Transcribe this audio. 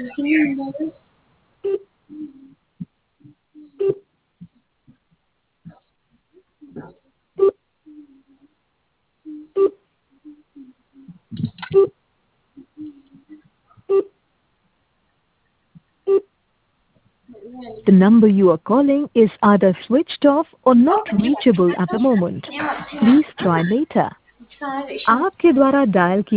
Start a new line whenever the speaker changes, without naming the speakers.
The number you are calling is either switched off or not reachable at the moment. Please try later. आपके द्वारा dial किया